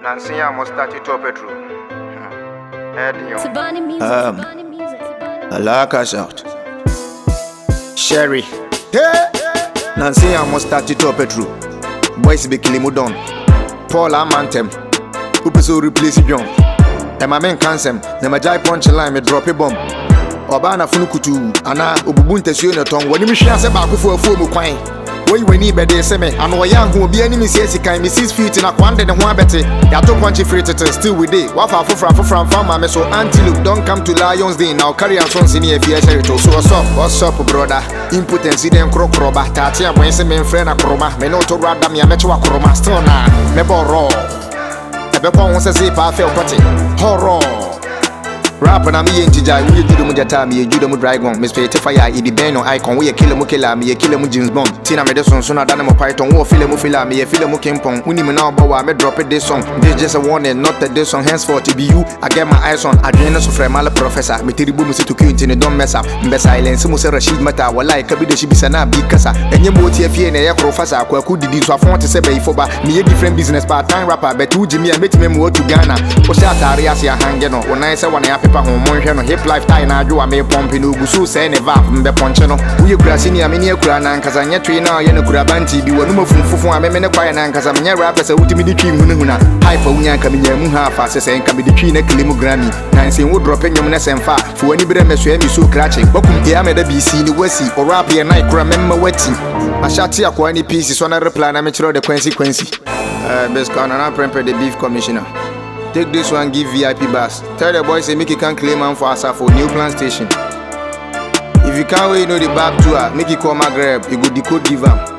Nancy, I must start it up petrol. Alaka shout. Sherry. Hey! Nancy, I must start it up petrol. Boys be killing me down. Paul Amantem. Who so replace John. And my men cancel. Then my jai punch line, me drop a bomb. Obana Funukutu, Anna, Ubunta Sionaton, when you share a back for a full coin. We need better say me, and we young who be enemy says he can miss 6 feet in a quantity and one betty. Ya took one free to still with it. Wafa from farmer, so antelope don't come to Lions Day now. Carry on sons in here if you share it. So what's up, brother? Input and see them croc robber. Tatia, when some men friend a chroma, me not to rad them, ya met you a chroma stone. Me borrow. The Bepon wants to say, I felt pretty. Horror. Rap and I'm here in Jai, we do the Mujata, me, you the Mudragon, Miss Fire, it be Ben or icon, we a killer Mukilla, me a killer James Bond, Tina Medicine, sooner than a python, or Philemufilla, me a Philemukimpong, we need me now, but I may drop it this song. This just a warning, not that this song henceforth to be you. I get my eyes on Adriana Sufremala Professor, me Tiribu to Quintin, don't mess up, Mbe silence, Musa Rashid Mata, while like a bit of Shibisana, big Casa, and you both here and a professor, who could do so I want to say Foba, me a different business part time rapper, but two Jimmy and met me more to Ghana, Osata Ariasia hanging on, when I say one happy. No hip life tie na do me pumping ugusu say ne va mbe ponche no we kura sini ameni akura na nkasa nya twi na ye ne kura banti bi wonu mafunfufu a me ne kwaye na nkasa me nya rap se wutimi di twi hunhuna hype unya nka me nya mu ha fa se nka me di twi na kilim grammy na nsen wo drop nyom na semfa fo wani bere meso ya mi so krache bokum e ameda bc ni wasi o rap ye na kura memma wati ashati akwa ni pieces so na reply na me chiro the consequence best corner na prepare the beef commissioner. Take this one, give VIP bus. Tell the boys say make you can claim am for Asa for New Plan Station. If you can't wait, you know the back tour, make you call my grab, you go decode give am.